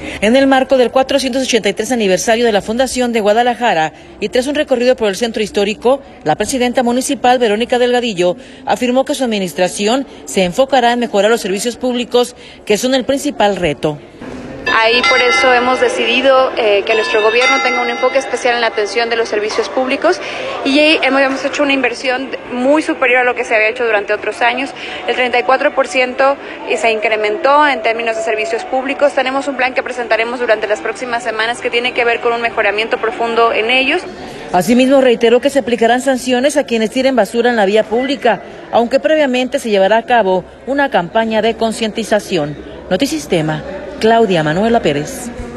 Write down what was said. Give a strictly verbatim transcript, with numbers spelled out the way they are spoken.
En el marco del cuatrocientos ochenta y tres aniversario de la Fundación de Guadalajara y tras un recorrido por el centro histórico, la presidenta municipal, Verónica Delgadillo, afirmó que su administración se enfocará en mejorar los servicios públicos, que son el principal reto. Ahí por eso hemos decidido eh, que nuestro gobierno tenga un enfoque especial en la atención de los servicios públicos y hemos hecho una inversión muy superior a lo que se había hecho durante otros años. El treinta y cuatro por ciento se incrementó en términos de servicios públicos. Tenemos un plan que presentaremos durante las próximas semanas que tiene que ver con un mejoramiento profundo en ellos. Asimismo, reiteró que se aplicarán sanciones a quienes tiren basura en la vía pública, aunque previamente se llevará a cabo una campaña de concientización. Notisistema, Claudia Manuela Pérez.